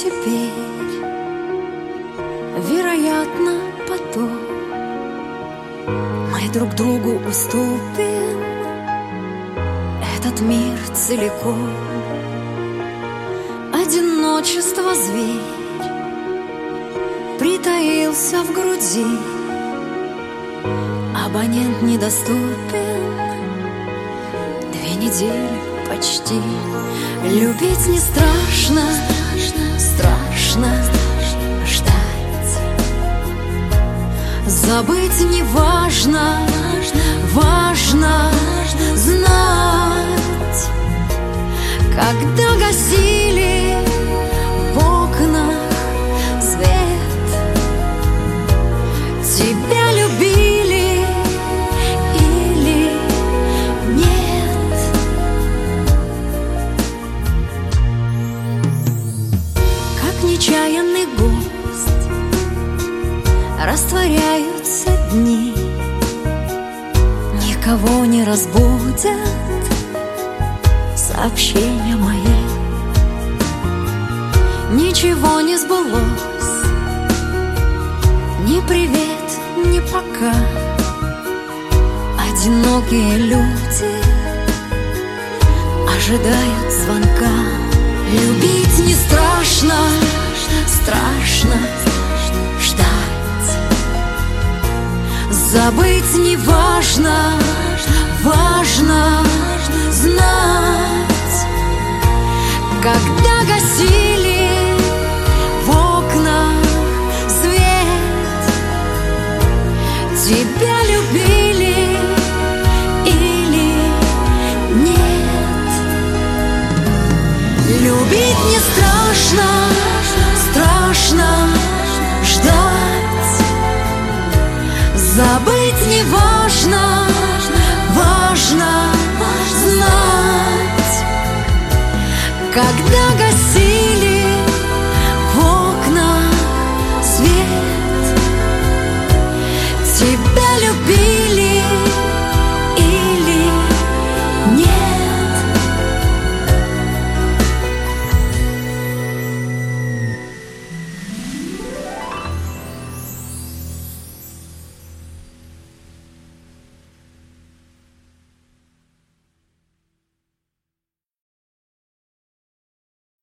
теперь, вероятно, потом мы друг другу уступим этот мир целиком. Одиночество зверь притаился в груди, абонент недоступен 2 недели почти. Любить не страшно, страшно ждать. Забыть не важно, важно знать. Когда гасили в окнах свет, тебя любили или нет? Как нечаянный гость растворяются дни, никого не разбудят сообщения мои. Ничего не сбылось, ни привет, ни пока. Одинокие люди ожидают звонка. Любить не страшно, страшно ждать. Забыть не важно, важно знать. Когда гасили в окнах свет, тебя любили или нет? Любить не страшно, страшно ждать. Забыть не важно, важно знать. Когда гасили в окнах свет, тебя любили